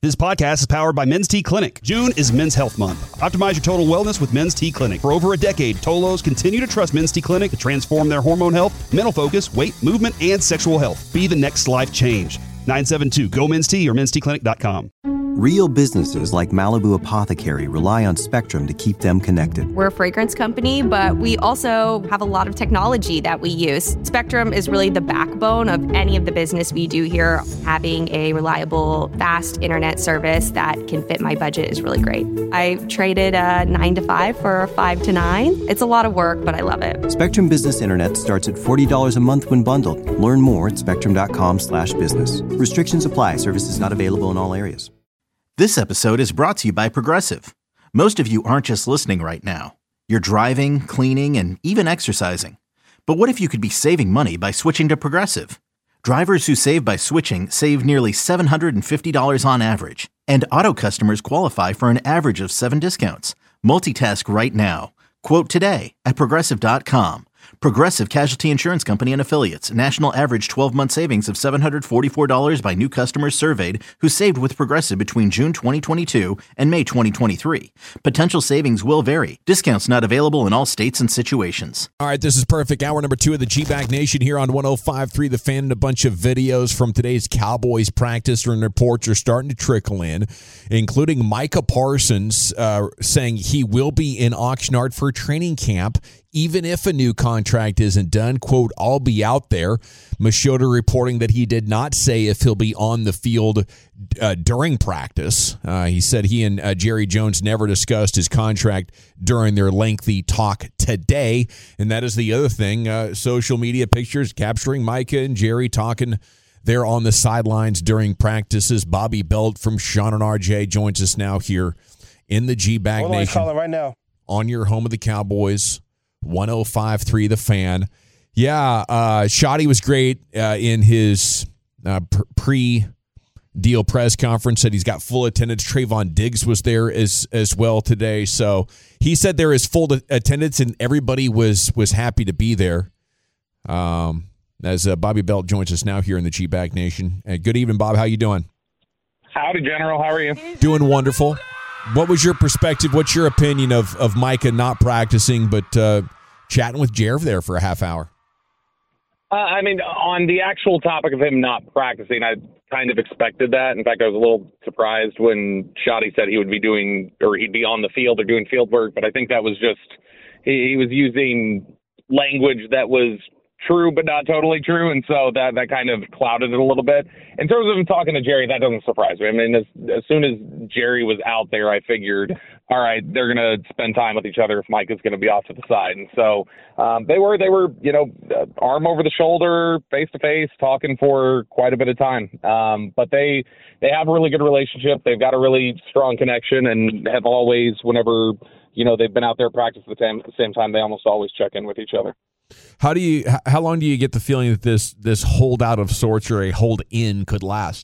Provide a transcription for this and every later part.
This podcast is powered by Men's T Clinic. June is Men's Health Month. Optimize your total wellness with Men's T Clinic. For over a decade, Tolos continue to trust Men's T Clinic to transform their hormone health, mental focus, weight, movement, and sexual health. Be the next life change. 972-GO-MEN'S-T or mensteclinic.com. Real businesses like Malibu Apothecary rely on Spectrum to keep them connected. We're a fragrance company, but we also have a lot of technology that we use. Spectrum is really the backbone of any of the business we do here. Having a reliable, fast internet service that can fit my budget is really great. I traded a 9 to 5 for a 5 to 9. It's a lot of work, but I love it. Spectrum Business Internet starts at $40 a month when bundled. Learn more at spectrum.com/business. Restrictions apply. Services not available in all areas. This episode is brought to you by Progressive. Most of you aren't just listening right now. You're driving, cleaning, and even exercising. But what if you could be saving money by switching to Progressive? Drivers who save by switching save nearly $750 on average. And auto customers qualify for an average of 7 discounts. Multitask right now. Quote today at Progressive.com. Progressive Casualty Insurance Company and Affiliates. National average 12-month savings of $744 by new customers surveyed who saved with Progressive between June 2022 and May 2023. Potential savings will vary. Discounts not available in all states and situations. All right, this is perfect. Hour number 2 of the G-Bag Nation here on 105.3 The Fan, and a bunch of videos from today's Cowboys practice and reports are starting to trickle in, including Micah Parsons saying he will be in Oxnard for training camp even if a new contract isn't done. Quote, I'll be out there. Machota reporting that he did not say if he'll be on the field during practice. He said he and Jerry Jones never discussed his contract during their lengthy talk today. And that is the other thing. Social media pictures capturing Micah and Jerry talking there on the sidelines during practices. Bobby Belt from Sean and RJ joins us now here in the G-Bag Nation. Calling right now. On your home of the Cowboys. 105.3 The Fan. Yeah, Shotty was great in his pre-deal press conference. Said he's got full attendance. Trayvon Diggs was there as well today. So he said there is full attendance and everybody was happy to be there. As Bobby Belt joins us now here in the G-Bag Nation. Good evening, Bob. How you doing? Howdy, General. How are you? Doing wonderful. What was your perspective? What's your opinion of Micah not practicing, but chatting with Jerv there for a half hour? I mean, on the actual topic of him not practicing, I kind of expected that. In fact, I was a little surprised when Shotty said he would be doing, or he'd be on the field or doing field work. But I think that was just, he was using language that was true but not totally true, and so that kind of clouded it a little bit. In terms of him talking to Jerry, that doesn't surprise me. I mean, as soon as Jerry was out there, I figured, all right, they're going to spend time with each other if Mike is going to be off to the side. And so they were, arm over the shoulder, face to face, talking for quite a bit of time. But they have a really good relationship. They've got a really strong connection, and have always, whenever they've been out there practicing at the same time, they almost always check in with each other. How long do you get the feeling that this holdout of sorts or a hold in could last?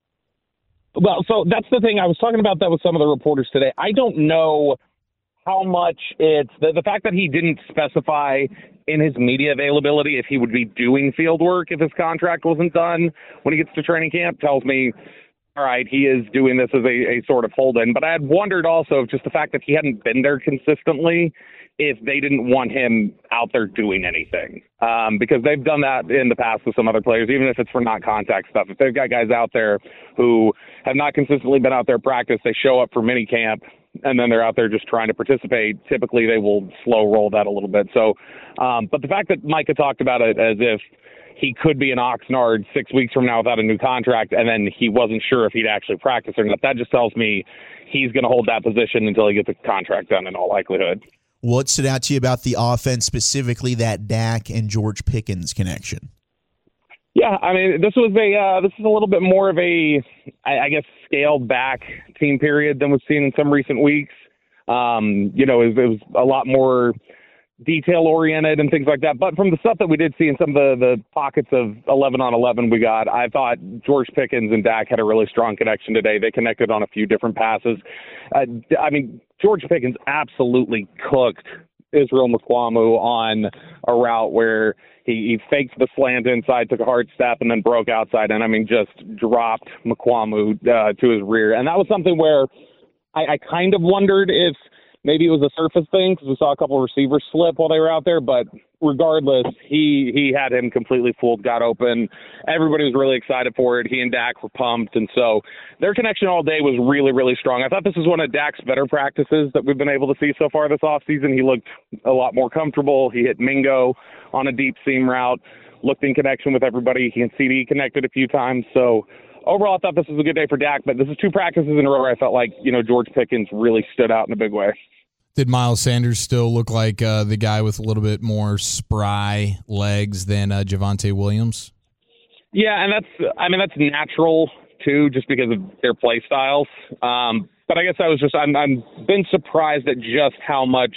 Well, so that's the thing. I was talking about that with some of the reporters today. I don't know how much it's the fact that he didn't specify in his media availability if he would be doing field work if his contract wasn't done when he gets to training camp tells me, all right, he is doing this as a sort of hold-in. But I had wondered also if just the fact that he hadn't been there consistently, if they didn't want him out there doing anything. Because they've done that in the past with some other players, even if it's for non-contact stuff. If they've got guys out there who have not consistently been out there practice, they show up for mini camp, and then they're out there just trying to participate, typically they will slow roll that a little bit. So, but the fact that Micah talked about it as if he could be in Oxnard 6 weeks from now without a new contract, and then he wasn't sure if he'd actually practice or not, that just tells me he's going to hold that position until he gets a contract done in all likelihood. What stood out to you about the offense, specifically that Dak and George Pickens connection? Yeah, I mean, this is a little bit more of a, I guess, scaled back team period than we've seen in some recent weeks. It was a lot more detail oriented and things like that. But from the stuff that we did see in some of the pockets of 11 on 11 we got, I thought George Pickens and Dak had a really strong connection today. They connected on a few different passes. George Pickens absolutely cooked Israel Mukuamu on a route where he faked the slant inside, took a hard step, and then broke outside, and just dropped Mukuamu to his rear. And that was something where I kind of wondered if maybe it was a surface thing, because we saw a couple of receivers slip while they were out there. But regardless, he had him completely fooled, got open. Everybody was really excited for it. He and Dak were pumped. And so their connection all day was really, really strong. I thought this was one of Dak's better practices that we've been able to see so far this offseason. He looked a lot more comfortable. He hit Mingo on a deep seam route, looked in connection with everybody. He and CD connected a few times. So overall, I thought this was a good day for Dak. But this is 2 practices in a row where I felt like, George Pickens really stood out in a big way. Did Miles Sanders still look like the guy with a little bit more spry legs than Javonte Williams? Yeah, and that's natural too, just because of their play styles. But I guess I'm been surprised at just how much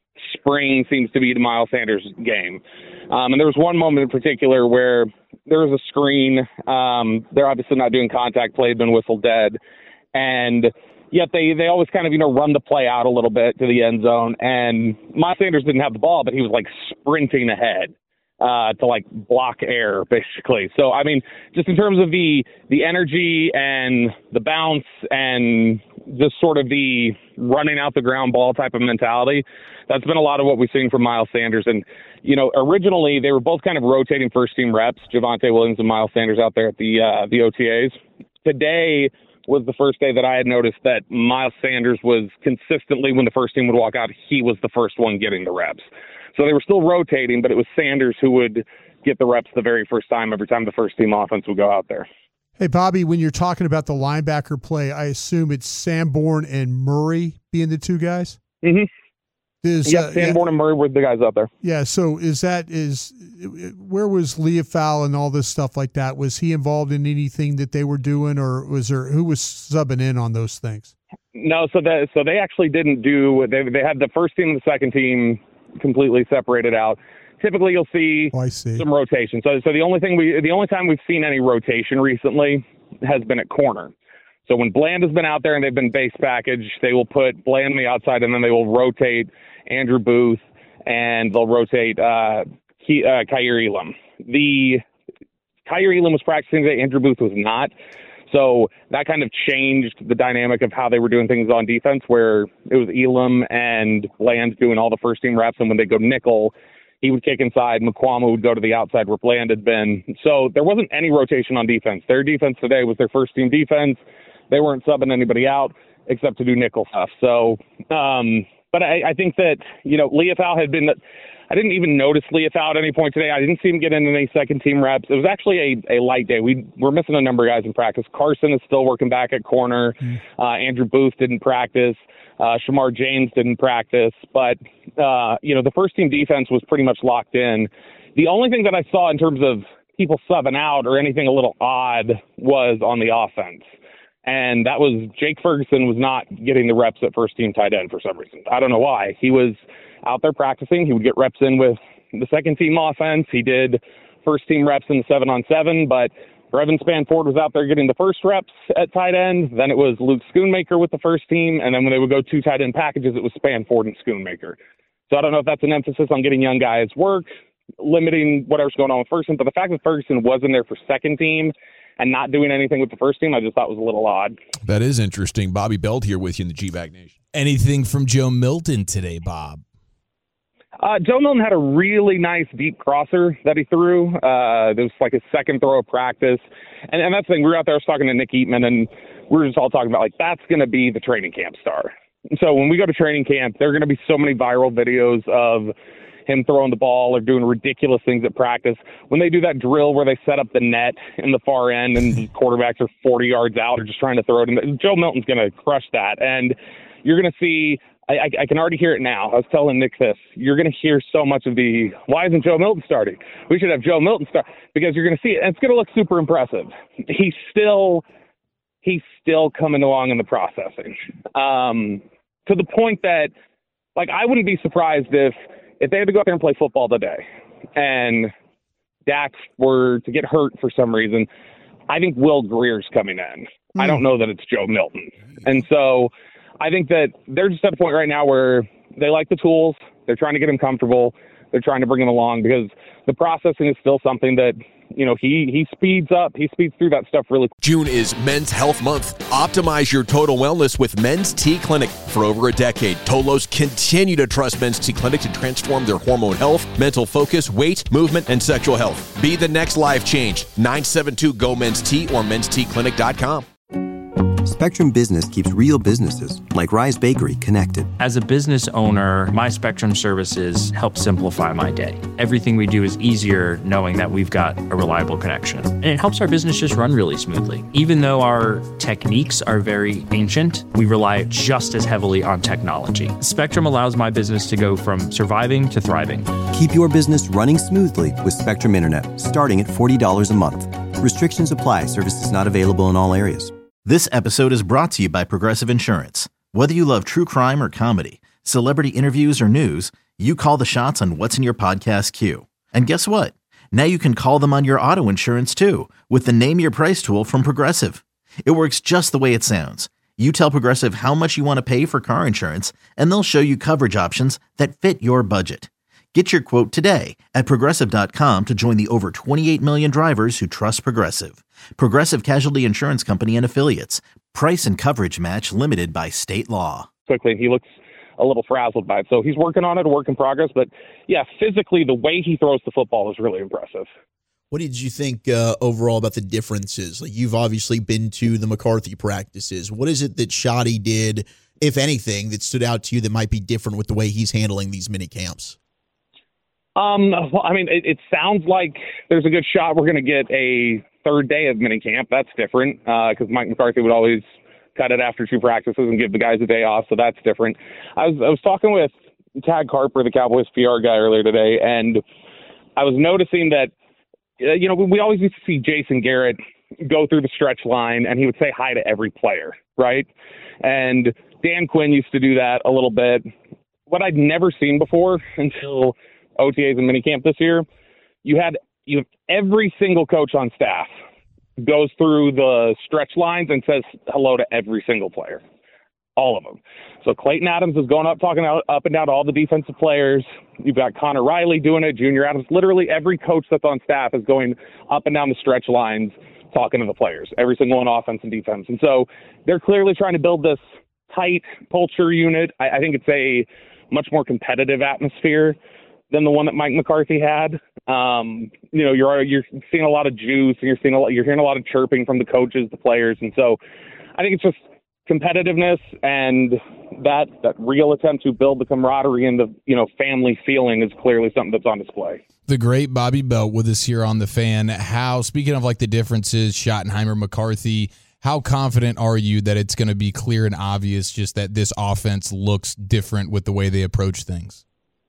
spring seems to be to Miles Sanders' game. And there was one moment in particular where there was a screen. They're obviously not doing contact play, been whistled dead, and yet they always kind of, run the play out a little bit to the end zone. And Miles Sanders didn't have the ball, but he was sprinting ahead to block air, basically. So, just in terms of the energy and the bounce and just sort of the running out the ground ball type of mentality, that's been a lot of what we've seen from Miles Sanders. And, originally they were both kind of rotating first team reps, Javonte Williams and Miles Sanders out there at the OTAs. Today was the first day that I had noticed that Miles Sanders was consistently, when the first team would walk out, he was the first one getting the reps. So they were still rotating, but it was Sanders who would get the reps the very first time, every time the first team offense would go out there. Hey, Bobby, when you're talking about the linebacker play, I assume it's Sanborn and Murray being the 2 guys? Mm-hmm. Sanborn and Murray were the guys out there. Yeah, so where was Leofau and all this stuff like that? Was he involved in anything that they were doing, or who was subbing in on those things? No, so they actually didn't do. They had the first team and the second team completely separated out. Typically, you'll see some rotation. So the only time we've seen any rotation recently has been at corner. So when Bland has been out there and they've been base package, they will put Bland on the outside, and then they will rotate Andrew Booth, and they'll rotate Kaiir Elam. Kaiir Elam was practicing today. Andrew Booth was not. So that kind of changed the dynamic of how they were doing things on defense, where it was Elam and Bland doing all the first team reps, and when they go nickel, he would kick inside. Mukuamu would go to the outside where Bland had been. So there wasn't any rotation on defense. Their defense today was their first team defense. They weren't subbing anybody out except to do nickel stuff. So, but I think that, Leofau had been, I didn't even notice Leofau at any point today. I didn't see him get in any second team reps. It was actually a light day. We're missing a number of guys in practice. Carson is still working back at corner. Andrew Booth didn't practice. Shamar James didn't practice. But, the first team defense was pretty much locked in. The only thing that I saw in terms of people subbing out or anything a little odd was on the offense. And that was Jake Ferguson was not getting the reps at first team tight end for some reason. I don't know why. He was out there practicing. He would get reps in with the second team offense. He did first team reps in the 7-on-7, but Brevin Spanford was out there getting the first reps at tight end. Then it was Luke Schoonmaker with the first team. And then when they would go 2 tight end packages, it was Spanford and Schoonmaker. So I don't know if that's an emphasis on getting young guys work, limiting whatever's going on with first team. But the fact that Ferguson wasn't there for second team and not doing anything with the first team, I just thought was a little odd. That is interesting. Bobby Belt here with you in the G-Bag Nation. Anything from Joe Milton today, Bob? Joe Milton had a really nice deep crosser that he threw. It was like his second throw of practice. And that's the thing. We were out there, I was talking to Nick Eatman, and we were just all talking about, that's going to be the training camp star. So when we go to training camp, there are going to be so many viral videos of him throwing the ball or doing ridiculous things at practice. When they do that drill where they set up the net in the far end and the quarterbacks are 40 yards out or just trying to throw it in, Joe Milton's going to crush that. And you're going to see, I can already hear it now. I was telling Nick this. You're going to hear so much of the, why isn't Joe Milton starting? We should have Joe Milton start, because you're going to see it. And it's going to look super impressive. He's still coming along in the processing. To the point that, I wouldn't be surprised if they had to go out there and play football today and Dak were to get hurt for some reason, I think Will Greer's coming in. I don't know that it's Joe Milton. And so I think that they're just at a point right now where they like the tools. They're trying to get him comfortable. They're trying to bring him along because the processing is still something that, he speeds up. He speeds through that stuff really quick. June is Men's Health Month. Optimize your total wellness with Men's T Clinic. For over a decade, Tolos continue to trust Men's T Clinic to transform their hormone health, mental focus, weight, movement, and sexual health. Be the next life change. 972-GO-MEN'S-T or mensteclinic.com. Spectrum Business keeps real businesses, like Rise Bakery, connected. As a business owner, my Spectrum services help simplify my day. Everything we do is easier knowing that we've got a reliable connection. And it helps our business just run really smoothly. Even though our techniques are very ancient, we rely just as heavily on technology. Spectrum allows my business to go from surviving to thriving. Keep your business running smoothly with Spectrum Internet, starting at $40 a month. Restrictions apply. Services not available in all areas. This episode is brought to you by Progressive Insurance. Whether you love true crime or comedy, celebrity interviews or news, you call the shots on what's in your podcast queue. And guess what? Now you can call them on your auto insurance too with the Name Your Price tool from Progressive. It works just the way it sounds. You tell Progressive how much you want to pay for car insurance, and they'll show you coverage options that fit your budget. Get your quote today at Progressive.com to join the over 28 million drivers who trust Progressive. Progressive Casualty Insurance Company and Affiliates. Price and coverage match limited by state law. Quickly, he looks a little frazzled by it. So he's working on it, a work in progress. But, yeah, physically, the way he throws the football is really impressive. What did you think overall about the differences? Like, you've obviously been to the McCarthy practices. What is it that Shoddy did, if anything, that stood out to you that might be different with the way he's handling these mini camps? Well, I mean, it sounds like there's a good shot we're going to get a third day of minicamp. That's different because Mike McCarthy would always cut it after 2 practices and give the guys a day off, so that's different. I was talking with Tag Carper, the Cowboys PR guy, earlier today, and I was noticing that, we always used to see Jason Garrett go through the stretch line, and he would say hi to every player, right? And Dan Quinn used to do that a little bit. What I'd never seen before until OTAs and minicamp this year, you have every single coach on staff goes through the stretch lines and says hello to every single player, all of them. So Clayton Adams is going up, talking up and down to all the defensive players. You've got Connor Riley doing it, Junior Adams. Literally every coach that's on staff is going up and down the stretch lines talking to the players, every single one, offense and defense. And so they're clearly trying to build this tight culture unit. I think it's a much more competitive atmosphere than the one that Mike McCarthy had. You're seeing a lot of juice, and you're hearing a lot of chirping from the coaches, the players, and so I think it's just competitiveness and that real attempt to build the camaraderie and the family feeling is clearly something that's on display. The great Bobby Belt with us here on The Fan. How, speaking of like the differences, Schottenheimer, McCarthy, how confident are you that it's going to be clear and obvious just that this offense looks different with the way they approach things?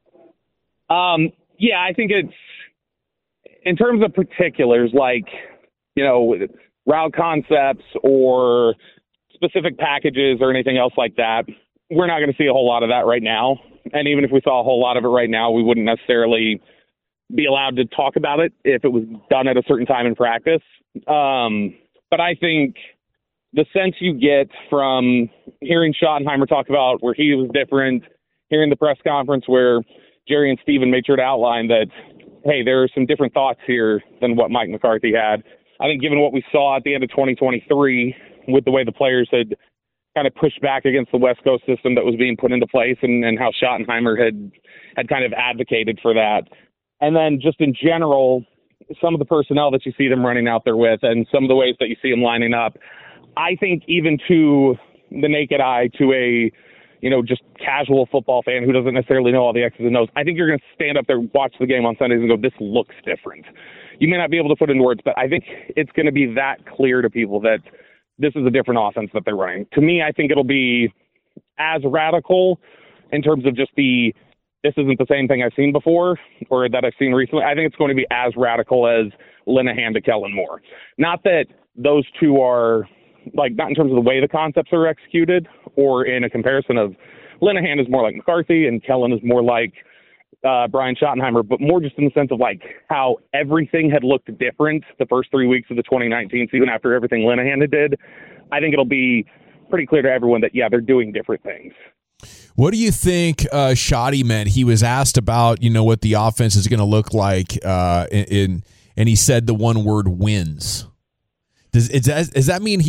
Yeah, I think it's in terms of particulars, like, route concepts or specific packages or anything else like that. We're not going to see a whole lot of that right now. And even if we saw a whole lot of it right now, we wouldn't necessarily be allowed to talk about it if it was done at a certain time in practice. But I think the sense you get from hearing Schottenheimer talk about where he was different, hearing the press conference where Jerry and Steven made sure to outline that, hey, there are some different thoughts here than what Mike McCarthy had. I think given what we saw at the end of 2023 with the way the players had kind of pushed back against the West Coast system that was being put into place and how Schottenheimer had kind of advocated for that. And then just in general, some of the personnel that you see them running out there with and some of the ways that you see them lining up, I think even to the naked eye, to a just casual football fan who doesn't necessarily know all the X's and O's, I think you're going to stand up there, watch the game on Sundays and go, this looks different. You may not be able to put in words, but I think it's going to be that clear to people that this is a different offense that they're running. To me, I think it'll be as radical in terms of just this isn't the same thing I've seen before or that I've seen recently. I think it's going to be as radical as Linehan to Kellen Moore. Not that those two are, not in terms of the way the concepts are executed or in a comparison of Linehan is more like McCarthy and Kellen is more like Brian Schottenheimer, but more just in the sense of how everything had looked different the first 3 weeks of the 2019 season after everything Linehan did. I think it'll be pretty clear to everyone that, yeah, they're doing different things. What do you think Shoddy meant? He was asked about, what the offense is going to look like, and he said the one word wins. Does that mean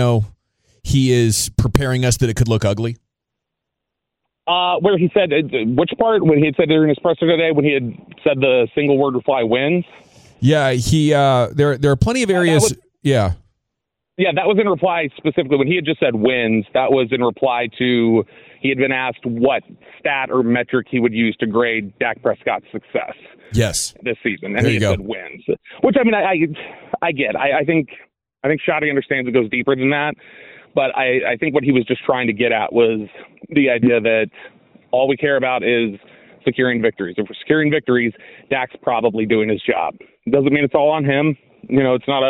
he is preparing us that it could look ugly? Where he said, which part? When he had said during his presser today, when he had said the single word reply wins? Yeah, there are plenty of areas. Yeah, that was in reply specifically when he had just said wins. That was in reply to he had been asked what stat or metric he would use to grade Dak Prescott's success. Yes, this season, and he had said wins. Which I get. I think Shoddy understands it goes deeper than that. But I think what he was just trying to get at was the idea that all we care about is securing victories. If we're securing victories, Dak's probably doing his job. Doesn't mean it's all on him. It's not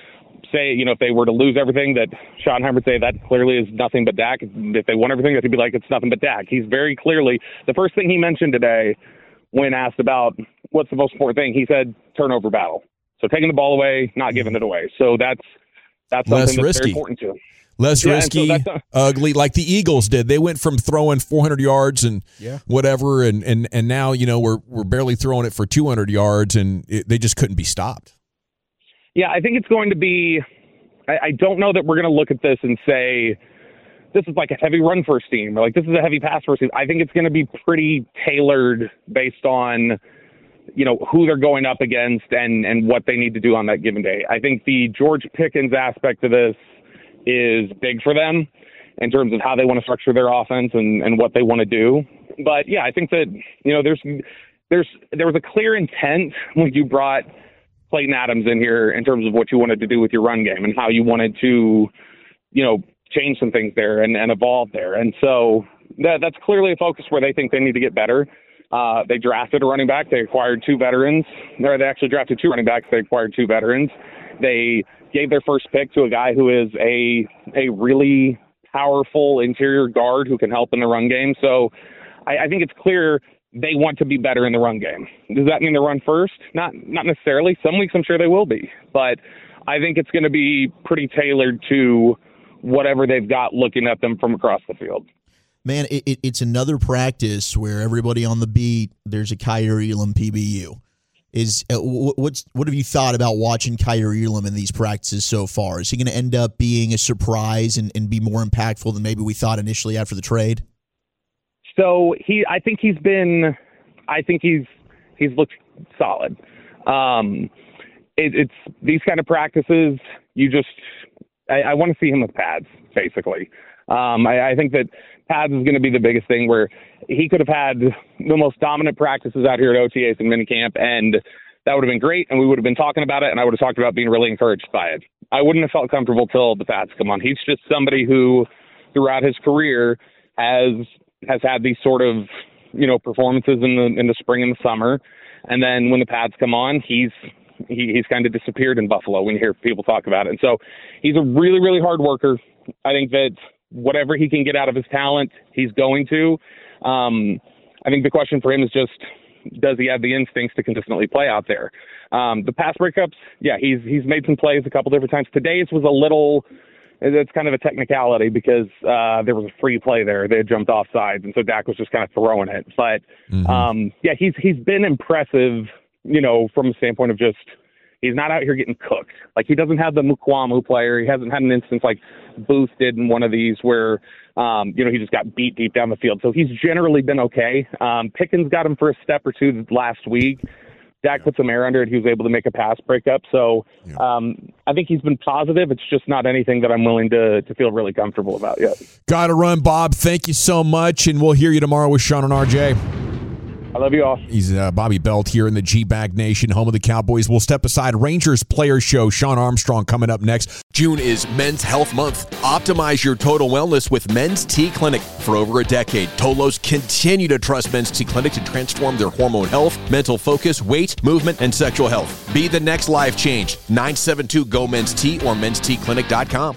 if they were to lose everything, that Schottenheimer would say that clearly is nothing but Dak. If they won everything, that he'd be like, it's nothing but Dak. He's very clearly, the first thing he mentioned today when asked about what's the most important thing, he said turnover battle. So taking the ball away, not giving it away. So that's something that's very important to him. Less risky, ugly, like the Eagles did. They went from throwing 400 yards and whatever, and now we're barely throwing it for 200 yards, and they just couldn't be stopped. Yeah, I think it's going to be. I don't know that we're going to look at this and say this is like a heavy run first team, or like this is a heavy pass first team. I think it's going to be pretty tailored based on who they're going up against and what they need to do on that given day. I think the George Pickens aspect of this is big for them in terms of how they want to structure their offense and what they want to do. But yeah, I think that, there was a clear intent when you brought Clayton Adams in here in terms of what you wanted to do with your run game and how you wanted to, change some things there and evolve there. And so that's clearly a focus where they think they need to get better. They drafted a running back. They acquired two veterans. Or they actually drafted two running backs. They acquired two veterans. They gave their first pick to a guy who is a really powerful interior guard who can help in the run game. So I think it's clear they want to be better in the run game. Does that mean they run first? Not necessarily. Some weeks I'm sure they will be. But I think it's going to be pretty tailored to whatever they've got looking at them from across the field. Man, it's another practice where everybody on the beat, there's a Kaiir Elam PBU. What have you thought about watching Kaiir Elam in these practices so far? Is he going to end up being a surprise and be more impactful than maybe we thought initially after the trade? So I think he's looked solid. It's these kind of practices. I want to see him with pads, basically. I think that pads is going to be the biggest thing, where he could have had the most dominant practices out here at OTAs and minicamp, and that would have been great, and we would have been talking about it, and I would have talked about being really encouraged by it. I wouldn't have felt comfortable till the pads come on. He's just somebody who, throughout his career, has had these sort of, performances in the spring and the summer, and then when the pads come on, he's kind of disappeared in Buffalo when you hear people talk about it. And so he's a really, really hard worker. I think that whatever he can get out of his talent, he's going to. I think the question for him is just, does he have the instincts to consistently play out there? The pass breakups, he's made some plays a couple different times. Today's was a little, it's kind of a technicality because there was a free play there. They had jumped off sides, and so Dak was just kind of throwing it. But, he's been impressive, from a standpoint of just, he's not out here getting cooked. Like, he doesn't have the Mukwamu player. He hasn't had an instance like Booth did in one of these where, he just got beat deep down the field. So he's generally been okay. Pickens got him for a step or two last week. Dak put some air under it. He was able to make a pass breakup. So I think he's been positive. It's just not anything that I'm willing to feel really comfortable about yet. Got to run, Bob. Thank you so much, and we'll hear you tomorrow with Sean and RJ. I love you all. He's Bobby Belt here in the G-Bag Nation, home of the Cowboys. We'll step aside. Rangers Player Show. Sean Armstrong coming up next. June is Men's Health Month. Optimize your total wellness with Men's T Clinic. For over a decade, Tolos continue to trust Men's T Clinic to transform their hormone health, mental focus, weight, movement, and sexual health. Be the next life change. 972-GO-MEN'S-T or mensteclinic.com.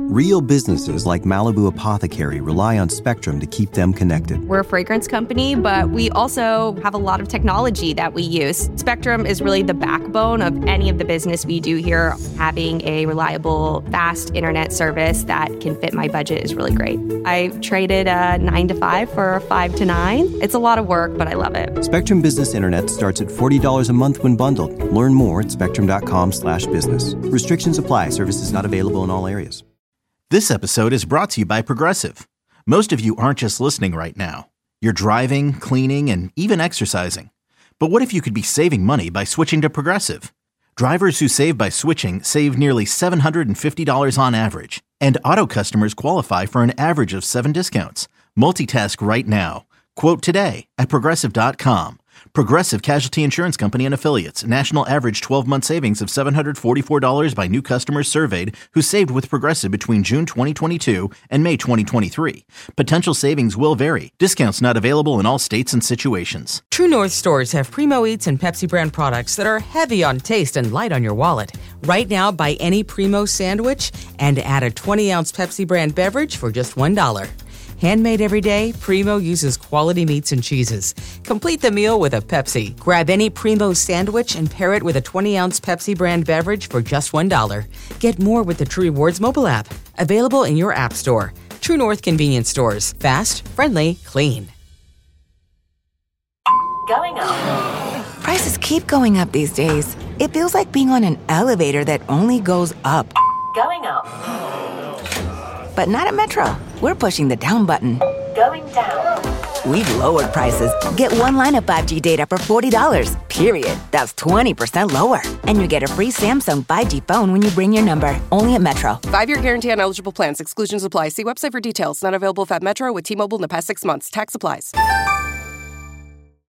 Real businesses like Malibu Apothecary rely on Spectrum to keep them connected. We're a fragrance company, but we also have a lot of technology that we use. Spectrum is really the backbone of any of the business we do here. Having a reliable, fast internet service that can fit my budget is really great. I traded a 9 to 5 for a 5 to 9. It's a lot of work, but I love it. Spectrum Business Internet starts at $40 a month when bundled. Learn more at spectrum.com/business. Restrictions apply. Services not available in all areas. This episode is brought to you by Progressive. Most of you aren't just listening right now. You're driving, cleaning, and even exercising. But what if you could be saving money by switching to Progressive? Drivers who save by switching save nearly $750 on average. And auto customers qualify for an average of 7 discounts. Multitask right now. Quote today at Progressive.com. Progressive Casualty Insurance Company and Affiliates. National average 12-month savings of $744 by new customers surveyed who saved with Progressive between June 2022 and May 2023. Potential savings will vary. Discounts not available in all states and situations. True North stores have Primo Eats and Pepsi brand products that are heavy on taste and light on your wallet. Right now, buy any Primo sandwich and add a 20-ounce Pepsi brand beverage for just $1. Handmade every day, Primo uses quality meats and cheeses. Complete the meal with a Pepsi. Grab any Primo sandwich and pair it with a 20-ounce Pepsi brand beverage for just $1. Get more with the True Rewards mobile app. Available in your app store. True North convenience stores. Fast, friendly, clean. Going up. Prices keep going up these days. It feels like being on an elevator that only goes up. Going up. But not at Metro. We're pushing the down button. Going down. We've lowered prices. Get one line of 5G data for $40, period. That's 20% lower. And you get a free Samsung 5G phone when you bring your number. Only at Metro. 5-year guarantee on eligible plans. Exclusions apply. See website for details. Not available at Metro with T-Mobile in the past 6 months. Tax applies.